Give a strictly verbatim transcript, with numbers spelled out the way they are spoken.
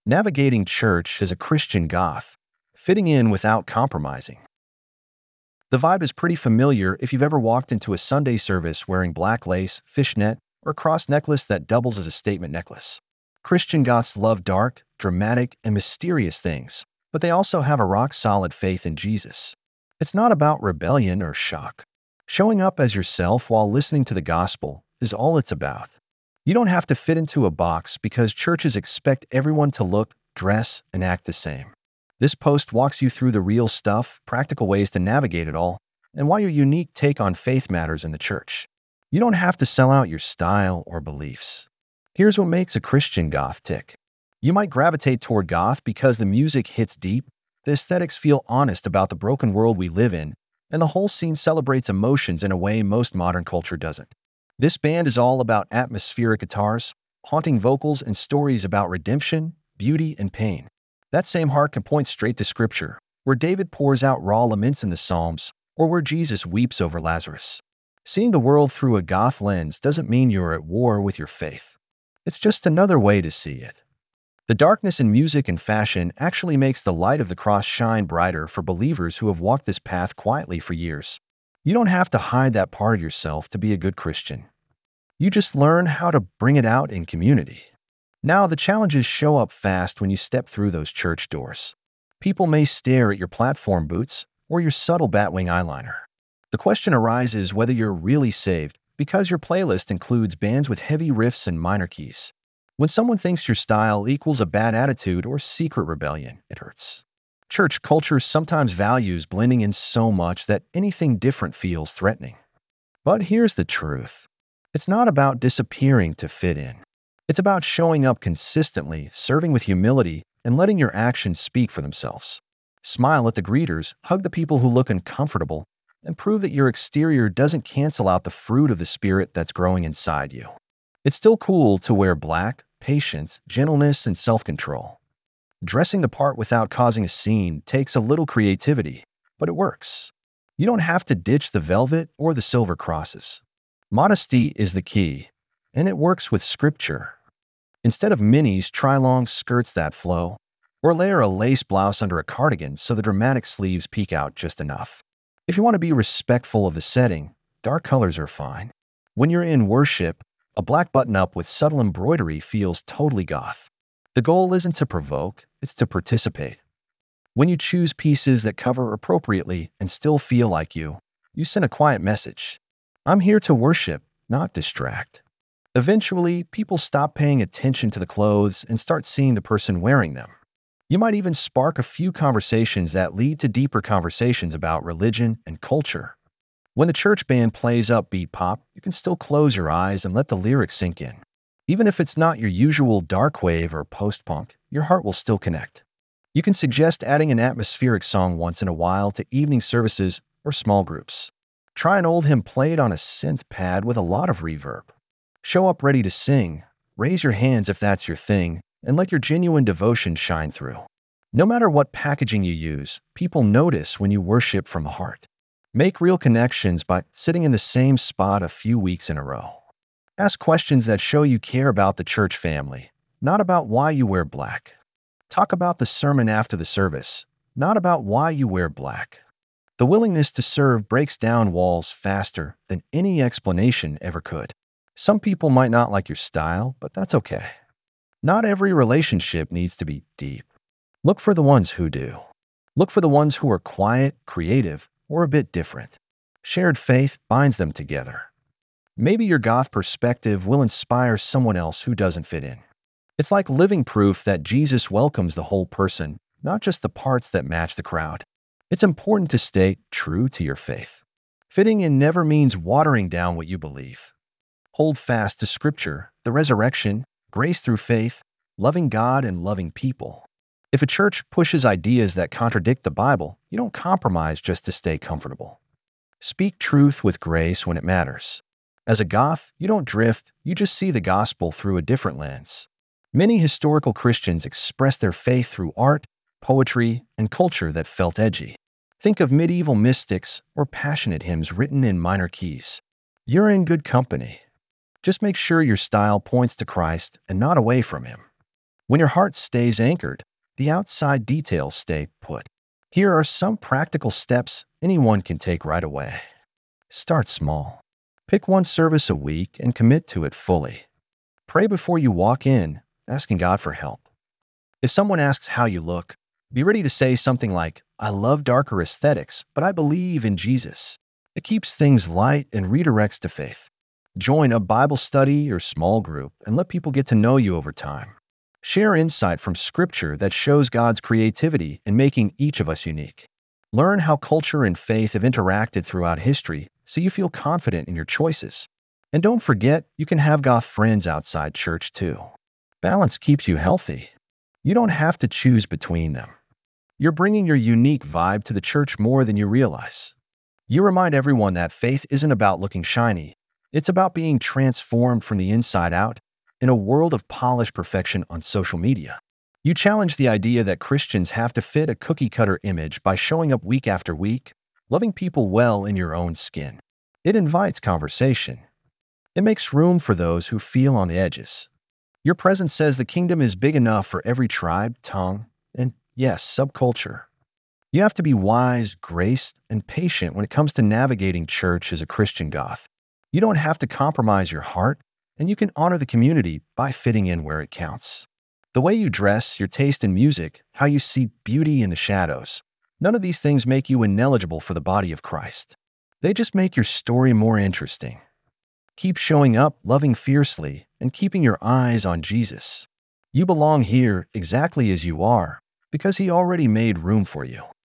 Navigating church as a Christian goth, fitting in without compromising. The vibe is pretty familiar if you've ever walked into a Sunday service wearing black lace, fishnet, or cross necklace that doubles as a statement necklace. Christian goths love dark, dramatic, and mysterious things, but they also have a rock-solid faith in Jesus. It's not about rebellion or shock. Showing up as yourself while listening to the gospel is all it's about. You don't have to fit into a box because churches expect everyone to look, dress, and act the same. This post walks you through the real stuff, practical ways to navigate it all, and why your unique take on faith matters in the church. You don't have to sell out your style or beliefs. Here's what makes a Christian goth tick. You might gravitate toward goth because the music hits deep, the aesthetics feel honest about the broken world we live in, and the whole scene celebrates emotions in a way most modern culture doesn't. This band is all about atmospheric guitars, haunting vocals, and stories about redemption, beauty, and pain. That same heart can point straight to Scripture, where David pours out raw laments in the Psalms, or where Jesus weeps over Lazarus. Seeing the world through a goth lens doesn't mean you're at war with your faith. It's just another way to see it. The darkness in music and fashion actually makes the light of the cross shine brighter for believers who have walked this path quietly for years. You don't have to hide that part of yourself to be a good Christian. You just learn how to bring it out in community. Now, the challenges show up fast when you step through those church doors. People may stare at your platform boots or your subtle batwing eyeliner. The question arises whether you're really saved because your playlist includes bands with heavy riffs and minor keys. When someone thinks your style equals a bad attitude or secret rebellion, it hurts. Church culture sometimes values blending in so much that anything different feels threatening. But here's the truth. It's not about disappearing to fit in. It's about showing up consistently, serving with humility, and letting your actions speak for themselves. Smile at the greeters, hug the people who look uncomfortable, and prove that your exterior doesn't cancel out the fruit of the Spirit that's growing inside you. It's still cool to wear black, patience, gentleness, and self-control. Dressing the part without causing a scene takes a little creativity, but it works. You don't have to ditch the velvet or the silver crosses. Modesty is the key, and it works with Scripture. Instead of minis, try long skirts that flow, or layer a lace blouse under a cardigan so the dramatic sleeves peek out just enough. If you want to be respectful of the setting, dark colors are fine. When you're in worship, a black button-up with subtle embroidery feels totally goth. The goal isn't to provoke, it's to participate. When you choose pieces that cover appropriately and still feel like you, you send a quiet message. I'm here to worship, not distract. Eventually, people stop paying attention to the clothes and start seeing the person wearing them. You might even spark a few conversations that lead to deeper conversations about religion and culture. When the church band plays upbeat pop, you can still close your eyes and let the lyrics sink in. Even if it's not your usual dark wave or post-punk, your heart will still connect. You can suggest adding an atmospheric song once in a while to evening services or small groups. Try an old hymn played on a synth pad with a lot of reverb. Show up ready to sing, raise your hands if that's your thing, and let your genuine devotion shine through. No matter what packaging you use, people notice when you worship from the heart. Make real connections by sitting in the same spot a few weeks in a row. Ask questions that show you care about the church family, not about why you wear black. Talk about the sermon after the service, not about why you wear black. The willingness to serve breaks down walls faster than any explanation ever could. Some people might not like your style, but that's okay. Not every relationship needs to be deep. Look for the ones who do. Look for the ones who are quiet, creative, or a bit different. Shared faith binds them together. Maybe your goth perspective will inspire someone else who doesn't fit in. It's like living proof that Jesus welcomes the whole person, not just the parts that match the crowd. It's important to stay true to your faith. Fitting in never means watering down what you believe. Hold fast to Scripture, the resurrection, grace through faith, loving God and loving people. If a church pushes ideas that contradict the Bible, you don't compromise just to stay comfortable. Speak truth with grace when it matters. As a goth, you don't drift, you just see the gospel through a different lens. Many historical Christians expressed their faith through art, poetry, and culture that felt edgy. Think of medieval mystics or passionate hymns written in minor keys. You're in good company. Just make sure your style points to Christ and not away from Him. When your heart stays anchored, the outside details stay put. Here are some practical steps anyone can take right away. Start small. Pick one service a week and commit to it fully. Pray before you walk in, asking God for help. If someone asks how you look, be ready to say something like, "I love darker aesthetics, but I believe in Jesus." It keeps things light and redirects to faith. Join a Bible study or small group and let people get to know you over time. Share insight from Scripture that shows God's creativity in making each of us unique. Learn how culture and faith have interacted throughout history so you feel confident in your choices. And don't forget, you can have goth friends outside church too. Balance keeps you healthy. You don't have to choose between them. You're bringing your unique vibe to the church more than you realize. You remind everyone that faith isn't about looking shiny. It's about being transformed from the inside out in a world of polished perfection on social media. You challenge the idea that Christians have to fit a cookie-cutter image by showing up week after week, loving people well in your own skin. It invites conversation. It makes room for those who feel on the edges. Your presence says the kingdom is big enough for every tribe, tongue, and, yes, subculture. You have to be wise, graced, and patient when it comes to navigating church as a Christian goth. You don't have to compromise your heart, and you can honor the community by fitting in where it counts. The way you dress, your taste in music, how you see beauty in the shadows, none of these things make you ineligible for the body of Christ. They just make your story more interesting. Keep showing up, loving fiercely, and keeping your eyes on Jesus. You belong here exactly as you are because He already made room for you.